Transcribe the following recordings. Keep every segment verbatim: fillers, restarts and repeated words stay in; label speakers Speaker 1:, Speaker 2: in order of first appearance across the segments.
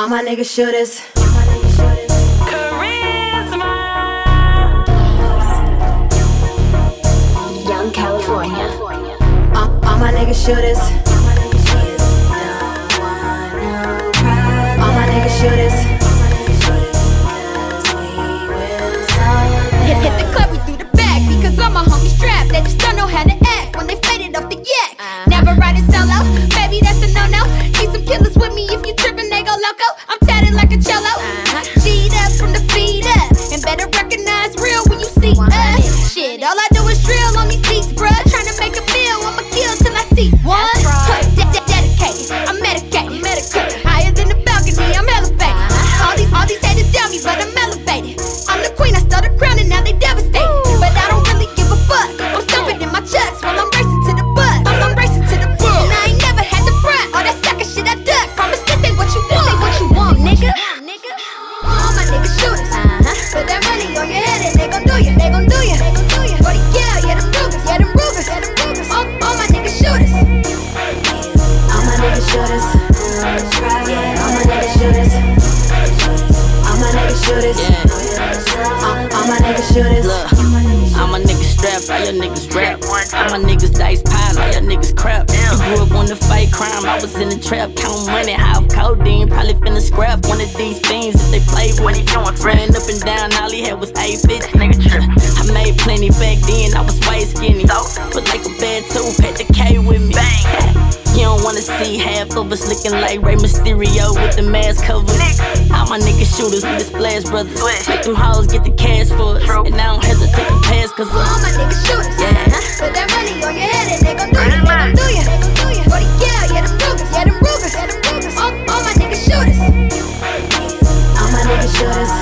Speaker 1: All my niggas shooters.
Speaker 2: Charisma.
Speaker 3: Young California.
Speaker 1: All, all my niggas shooters. All my niggas shooters.
Speaker 4: Hit, hit the club, we threw the bag because all my homies strapped. They just don't know how to act when they faded off the yak. Uh-huh. Never riding solo, baby, that's a no-no. Need some killers with me if you trippin', they go loco. I'm tatted like a cholo. Uh-huh. G'd up from the feet up, and better recognize real when you see us. Shit, all I do is drill on these beats, bruh. Tryna make a meal, I'ma kill till I see one. Right. De- de- dedicated, I'm medicated, medicated. Higher than the balcony, I'm elevated. Uh-huh. All these, all these haters down me, but I'm elevated. I'm the queen, I stole the crown and now they devastated. Ooh. But I don't really give a fuck. I'm stomping in my chucks while I'm racing to the bus. I'm, I'm racing to the bus, and I ain't never had the front. All that sucker shit I duck. Promise this ain't what you want. This ain't what you want, nigga. All my niggas shooters. Uh-huh. Put that money on your head and they gon' do you. They gon' do you. They gon' do you. forty cal, yeah them Rugers, yeah them Rugers, yeah them Rugers. All, all my niggas shooters.
Speaker 1: All my niggas shooters. All my niggas shooters. All my niggas shooters. All, all my niggas shooters.
Speaker 5: Look, all my niggas strapped, all your niggas rap. All my niggas dice pile, all your niggas crap. You grew up on the fight crime, I was in the trap. Count money, high off codeine, probably finna scrap one of these things if they play with it. Ran up and down, all he had was eight fifty. I made plenty back then, I was way skinny. But like a bad tooth, had the K with me. You don't wanna see half of us looking like Rey Mysterio with the mask covered. All my niggas shooters, we the splash brothers. Make them hoes get the cash for us. And I don't hesitate to pass cause of
Speaker 4: all my niggas shooters.
Speaker 5: Yeah.
Speaker 4: Put that money on your head and they gon' do you. They gon' do you. They gon' do you. forty cal, yeah them Rugers, yeah them Rugers, yeah them Rugers. All, all my niggas shooters.
Speaker 1: All my niggas shooters.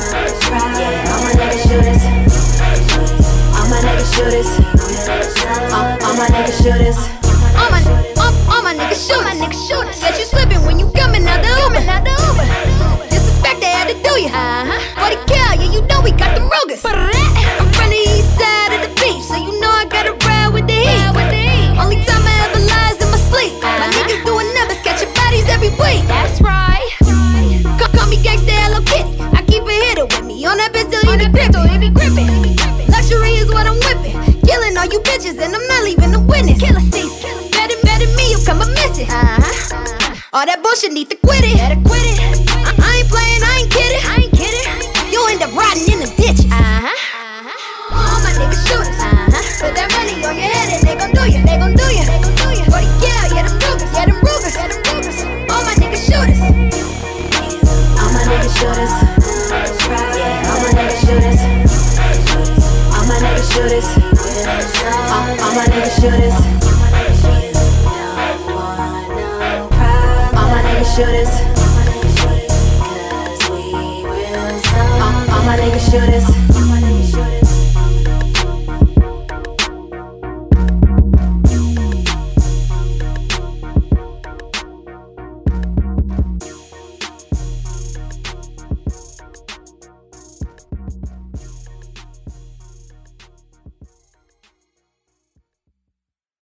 Speaker 1: All my niggas shooters. All my niggas shooters. All, all my niggas shooters.
Speaker 4: All my, all, all my niggas shooters. All my niggas shooters. Guess you slipping when you coming out the Uber. Out the Uber. Disrespect, they had to do you. Uh-huh. forty cal, yeah you know we got them Rugers. I'm from the east side of the beach, so you know I gotta ride with the heat. With the heat. Only time I ever lies in my sleep. Uh-huh. My niggas doing numbers, catching bodies every week. That's right. Call, call me gangsta Hello Kitty. I keep a hitter with me on that pistol, he be gripping. Luxury is what I'm whipping. Killing all you bitches and I'm not leaving a witness. Killer seats. Better, better me, you come a missing. Uh-huh. All that bullshit need to quit it. Better quit it. I, I ain't playing, I ain't kidding. I ain't kidding. You end up riding in the ditch. Uh-huh. All my niggas shooters. Uh-huh. Put that money on your head and they gon' do you. They gon' do you. They gon' do you. forty cal, yeah them Rugers, yeah them Rugers, yeah them Rugers. All my niggas shooters.
Speaker 1: All my niggas shooters. All my niggas shooters. All my niggas shooters. All, all my niggas shooters. All my niggas shooters. All, all my niggas shooters.